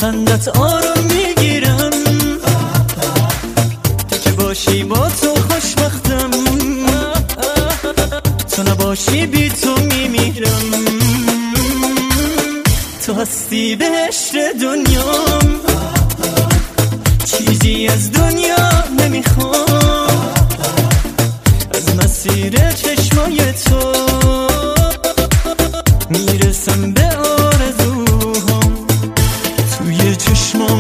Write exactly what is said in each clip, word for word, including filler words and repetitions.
خندت آروم میگیرم، تو که باشی با تو خوشبختم، تو نباشی بی تو میمیرم. تو هستی بهشت دنیام، چیزی از دنیا نمیخوام، از مسیر چشمای تو میرسم به آرزوهام. توی چشمام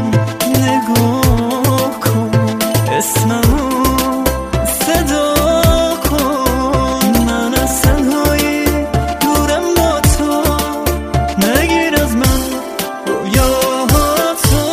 نگاه کن، اسممو صدا کن، من از تنهایی دورم با تو، نگیر از من رویاهاتو.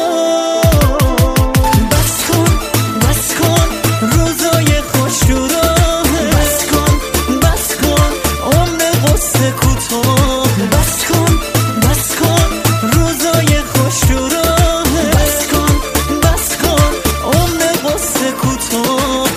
بس کن بس کن روزای خوش رو راه، بس کن بس کن عمر قصه کوتاه، بس کن بس کن روزای خوش رو راه، بس کن بس کن عمر قصه کوتاه.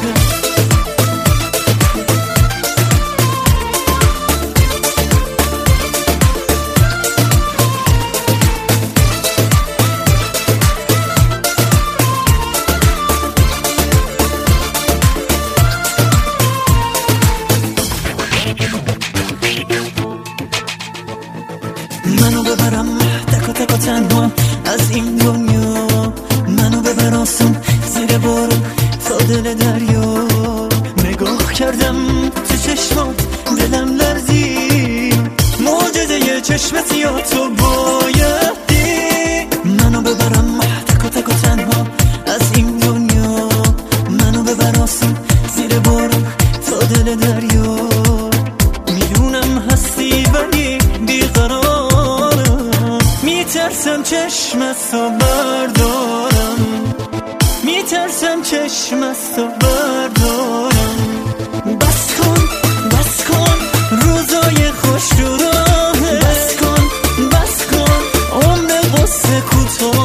منو ببرم تک و تک و تنها از این دنیا، منو ببر آسون زیر بارون تا دل دریا. نگاه کردم تو چشمات دلم لرزید، معجزه چشمت یا تو بایدی. منو ببرم تک و تک و تنها از این دنیا، منو ببر آسون زیر بارون تا دل دریا. میدونم هستی ولی بیقرارم، میترسم چشمتو بردارم، میترسم چشمتو بردارم. بس کن بس کن روزای خوش رو راه، بس کن بس کن عمر قصه کوتاه.